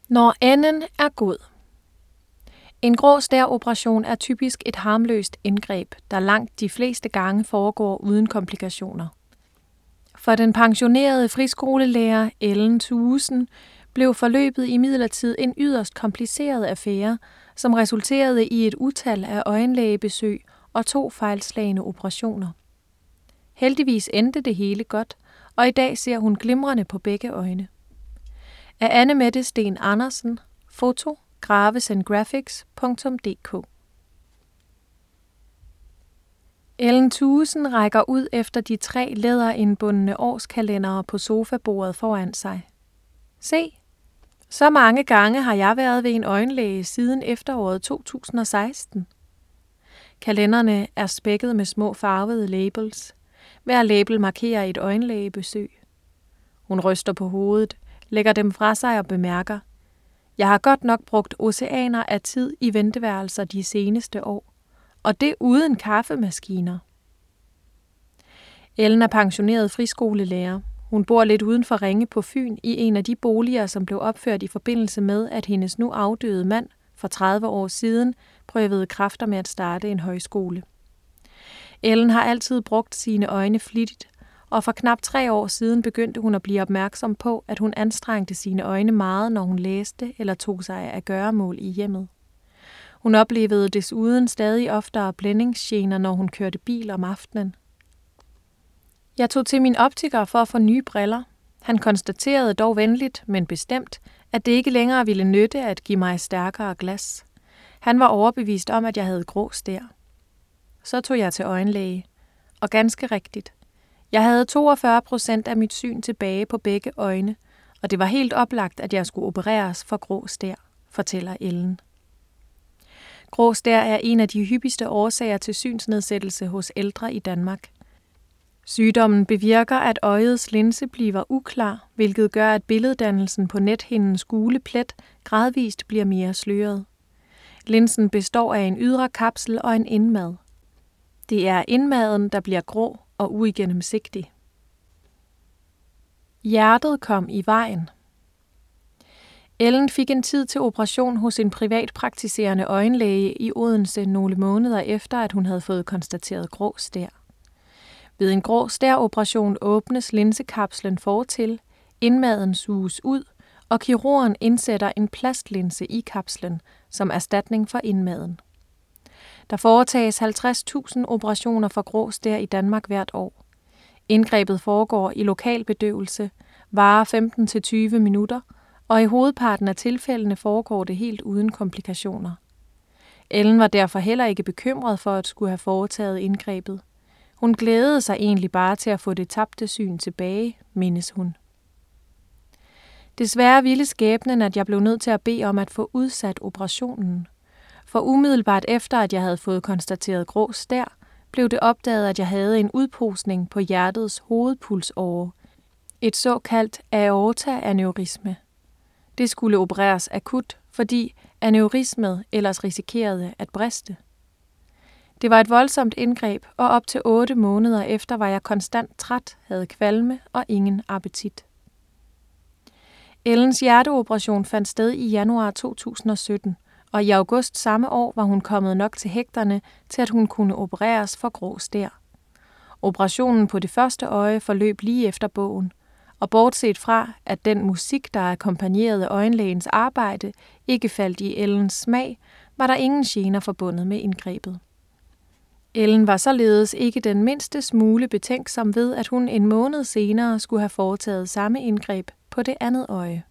Når enden er god. En grå stær-operation er typisk et harmløst indgreb, der langt de fleste gange foregår uden komplikationer. For den pensionerede friskolelærer Ellen Thuesen blev forløbet imidlertid en yderst kompliceret affære, som resulterede i et utal af øjenlægebesøg og 2 fejlslagne operationer. Heldigvis endte det hele godt, og i dag ser hun glimrende på begge øjne. Af Anne-Mette Steen Andersen. Foto gravesandgraphics.dk. Ellen Thuesen rækker ud efter de 3 læderindbundne årskalendere på sofabordet foran sig. Se, så mange gange har jeg været ved en øjenlæge siden efteråret 2016. Kalenderne er spækket med små farvede labels. Hver label markerer et øjenlægebesøg. Hun ryster på hovedet, lægger dem fra sig og bemærker: Jeg har godt nok brugt oceaner af tid i venteværelser de seneste år, og det uden kaffemaskiner. Ellen er pensioneret friskolelærer. Hun bor lidt uden for Ringe på Fyn i en af de boliger, som blev opført i forbindelse med, at hendes nu afdøde mand for 30 år siden prøvede kræfter med at starte en højskole. Ellen har altid brugt sine øjne flittigt, og for knap 3 år siden begyndte hun at blive opmærksom på, at hun anstrengte sine øjne meget, når hun læste eller tog sig af gøremål i hjemmet. Hun oplevede desuden stadig oftere blændingsgener, når hun kørte bil om aftenen. Jeg tog til min optiker for at få nye briller. Han konstaterede dog venligt, men bestemt, at det ikke længere ville nytte at give mig stærkere glas. Han var overbevist om, at jeg havde grå stær. Så tog jeg til øjenlæge, og ganske rigtigt. Jeg havde 42% af mit syn tilbage på begge øjne, og det var helt oplagt, at jeg skulle opereres for grå stær, fortæller Ellen. Grå stær er en af de hyppigste årsager til synsnedsættelse hos ældre i Danmark. Sygdommen bevirker, at øjets linse bliver uklar, hvilket gør, at billeddannelsen på nethindens gule plet gradvist bliver mere sløret. Linsen består af en ydre kapsel og en indmad. Det er indmaden, der bliver grå og uigennemsigtig. Hjertet kom i vejen. Ellen fik en tid til operation hos en privatpraktiserende øjenlæge i Odense nogle måneder efter, at hun havde fået konstateret grå stær. Ved en grå stær-operation åbnes linsekapslen fortil, indmaden suges ud, og kirurgen indsætter en plastlinse i kapslen som erstatning for indmaden. Der foretages 50.000 operationer for grå stær i Danmark hvert år. Indgrebet foregår i lokal bedøvelse, varer 15-20 minutter, og i hovedparten af tilfældene foregår det helt uden komplikationer. Ellen var derfor heller ikke bekymret for at skulle have foretaget indgrebet. Hun glædede sig egentlig bare til at få det tabte syn tilbage, mindes hun. Desværre ville skæbnen, at jeg blev nødt til at bede om at få udsat operationen. For umiddelbart efter, at jeg havde fået konstateret grå stær, blev det opdaget, at jeg havde en udposning på hjertets hovedpulsåre, et såkaldt aortaaneurisme. Det skulle opereres akut, fordi aneurismet ellers risikerede at briste. Det var et voldsomt indgreb, og op til 8 måneder efter var jeg konstant træt, havde kvalme og ingen appetit. Ellens hjerteoperation fandt sted i januar 2017, og i august samme år var hun kommet nok til hægterne til, at hun kunne opereres for grå stær. Operationen på det første øje forløb lige efter bogen, og bortset fra, at den musik, der akkompagnerede øjenlægens arbejde, ikke faldt i Ellens smag, var der ingen gener forbundet med indgrebet. Ellen var således ikke den mindste smule betænksom ved, at hun en måned senere skulle have foretaget samme indgreb på det andet øje.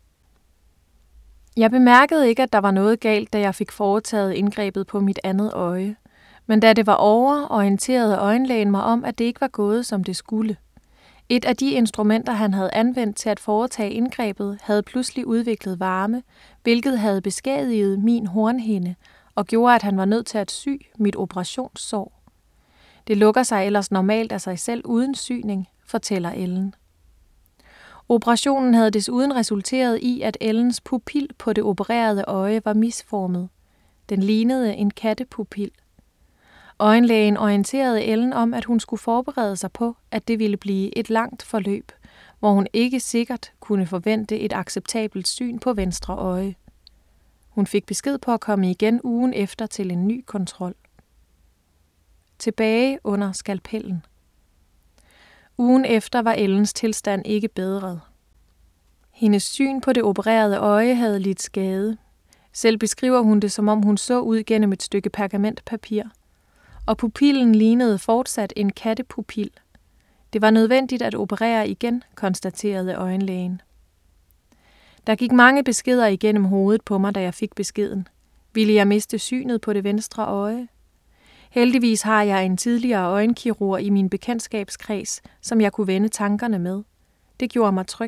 Jeg bemærkede ikke, at der var noget galt, da jeg fik foretaget indgrebet på mit andet øje, men da det var over, orienterede øjenlægen mig om, at det ikke var gået, som det skulle. Et af de instrumenter, han havde anvendt til at foretage indgrebet, havde pludselig udviklet varme, hvilket havde beskadiget min hornhinde og gjorde, at han var nødt til at sy mit operationssår. Det lukker sig ellers normalt af sig selv uden syning, fortæller Ellen. Operationen havde desuden resulteret i, at Ellens pupil på det opererede øje var misformet. Den lignede en kattepupil. Øjenlægen orienterede Ellen om, at hun skulle forberede sig på, at det ville blive et langt forløb, hvor hun ikke sikkert kunne forvente et acceptabelt syn på venstre øje. Hun fik besked på at komme igen ugen efter til en ny kontrol. Tilbage under skalpellen. Ugen efter var Ellens tilstand ikke bedret. Hendes syn på det opererede øje havde lidt skade. Selv beskriver hun det, som om hun så ud gennem et stykke pergamentpapir. Og pupillen lignede fortsat en kattepupil. Det var nødvendigt at operere igen, konstaterede øjenlægen. Der gik mange beskeder igennem hovedet på mig, da jeg fik beskeden. Ville jeg miste synet på det venstre øje? Heldigvis har jeg en tidligere øjenkirurg i min bekendtskabskreds, som jeg kunne vende tankerne med. Det gjorde mig tryg.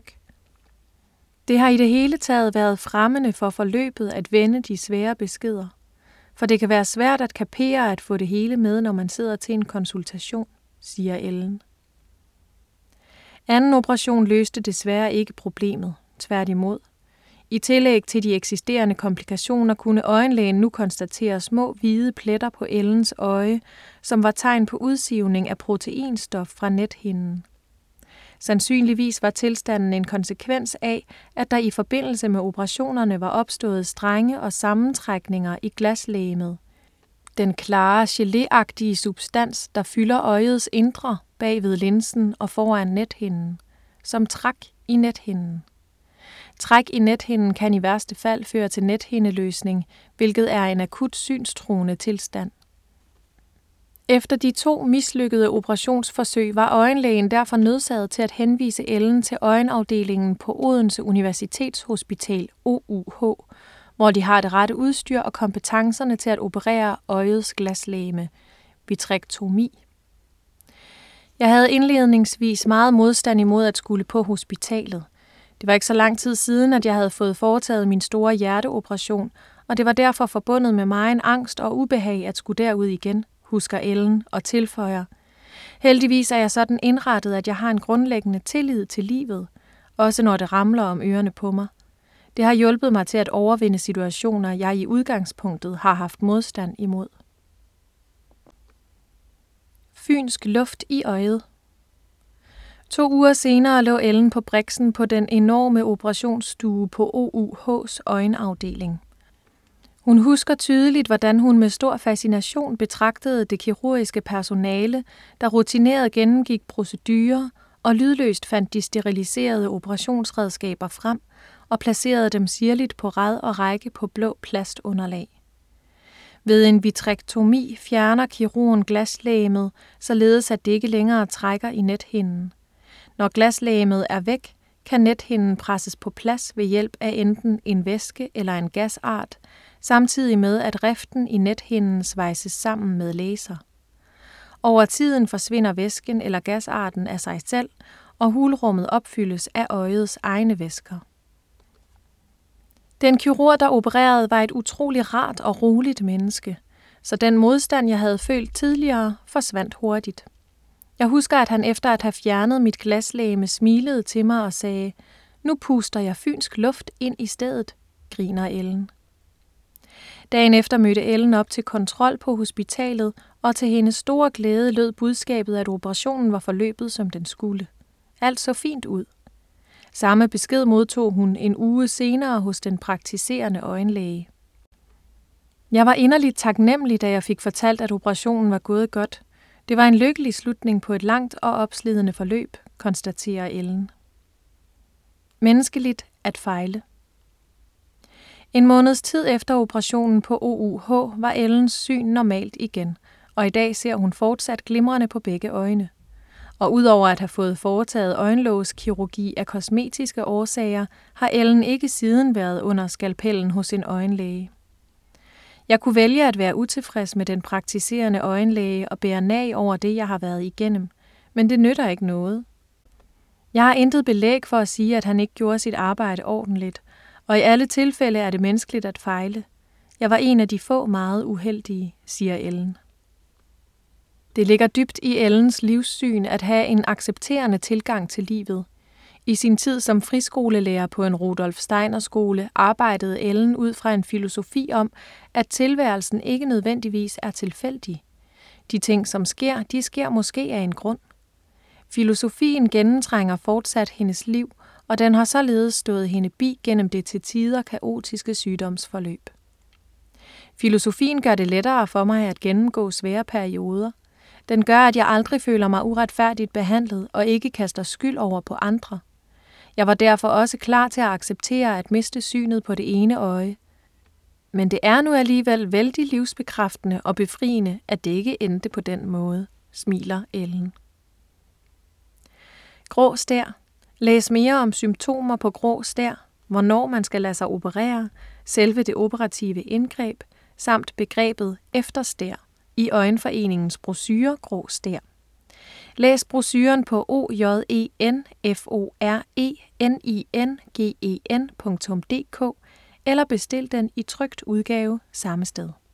Det har i det hele taget været fremmende for forløbet at vende de svære beskeder. For det kan være svært at kapere at få det hele med, når man sidder til en konsultation, siger Ellen. Anden operation løste desværre ikke problemet, tværtimod. I tillæg til de eksisterende komplikationer kunne øjenlægen nu konstatere små hvide pletter på Ellens øje, som var tegn på udsivning af proteinstof fra nethinden. Sandsynligvis var tilstanden en konsekvens af, at der i forbindelse med operationerne var opstået strenge og sammentrækninger i glaslegemet. Den klare, geléagtige substans, der fylder øjets indre bag ved linsen og foran nethinden, som træk i nethinden. Træk i nethinden kan i værste fald føre til nethindeløsning, hvilket er en akut synstruende tilstand. Efter de 2 mislykkede operationsforsøg var øjenlægen derfor nødsaget til at henvise Ellen til øjenafdelingen på Odense Universitetshospital OUH, hvor de har det rette udstyr og kompetencerne til at operere øjets glaslegeme, vitrektomi. Jeg havde indledningsvis meget modstand imod at skulle på hospitalet. Det var ikke så lang tid siden, at jeg havde fået foretaget min store hjerteoperation, og det var derfor forbundet med megen angst og ubehag at skulle derud igen, husker Ellen og tilføjer. Heldigvis er jeg sådan indrettet, at jeg har en grundlæggende tillid til livet, også når det ramler om ørerne på mig. Det har hjulpet mig til at overvinde situationer, jeg i udgangspunktet har haft modstand imod. Fynsk luft i øjet. 2 uger senere lå Ellen på briksen på den enorme operationsstue på OUH's øjenafdeling. Hun husker tydeligt, hvordan hun med stor fascination betragtede det kirurgiske personale, der rutineret gennemgik procedurer og lydløst fandt de steriliserede operationsredskaber frem og placerede dem sirligt på rad og række på blå plastunderlag. Ved en vitrektomi fjerner kirurgen glaslegemet, således at det ikke længere trækker i nethinden. Når glaslegemet er væk, kan nethinden presses på plads ved hjælp af enten en væske eller en gasart, samtidig med at riften i nethinden svejses sammen med laser. Over tiden forsvinder væsken eller gasarten af sig selv, og hulrummet opfyldes af øjets egne væsker. Den kirurg, der opererede, var et utroligt rart og roligt menneske, så den modstand, jeg havde følt tidligere, forsvandt hurtigt. Jeg husker, at han efter at have fjernet mit glaslegeme smilede til mig og sagde, "Nu puster jeg fynsk luft ind i stedet," griner Ellen. Dagen efter mødte Ellen op til kontrol på hospitalet, og til hendes store glæde lød budskabet, at operationen var forløbet, som den skulle. Alt så fint ud. Samme besked modtog hun en uge senere hos den praktiserende øjenlæge. Jeg var inderligt taknemmelig, da jeg fik fortalt, at operationen var gået godt. Det var en lykkelig slutning på et langt og opslidende forløb, konstaterer Ellen. Menneskeligt at fejle. En måneds tid efter operationen på OUH var Ellens syn normalt igen, og i dag ser hun fortsat glimrende på begge øjne. Og udover at have fået foretaget øjenlågskirurgi af kosmetiske årsager, har Ellen ikke siden været under skalpellen hos en øjenlæge. Jeg kunne vælge at være utilfreds med den praktiserende øjenlæge og bære nag over det, jeg har været igennem, men det nytter ikke noget. Jeg har intet belæg for at sige, at han ikke gjorde sit arbejde ordentligt, og i alle tilfælde er det menneskeligt at fejle. Jeg var en af de få meget uheldige, siger Ellen. Det ligger dybt i Ellens livssyn at have en accepterende tilgang til livet. I sin tid som friskolelærer på en Rudolf Steiner skole arbejdede Ellen ud fra en filosofi om, at tilværelsen ikke nødvendigvis er tilfældig. De ting, som sker, de sker måske af en grund. Filosofien gennemtrænger fortsat hendes liv, og den har således stået hende bi gennem det til tider kaotiske sygdomsforløb. Filosofien gør det lettere for mig at gennemgå svære perioder. Den gør, at jeg aldrig føler mig uretfærdigt behandlet og ikke kaster skyld over på andre. Jeg var derfor også klar til at acceptere at miste synet på det ene øje. Men det er nu alligevel vældig livsbekræftende og befriende, at det ikke endte på den måde, smiler Ellen. Grå stær. Læs mere om symptomer på grå stær, hvornår man skal lade sig operere, selve det operative indgreb, samt begrebet efterstær i Øjenforeningens brochure Grå stær. Læs brochuren på ojenforeningen.dk eller bestil den i trykt udgave samme sted.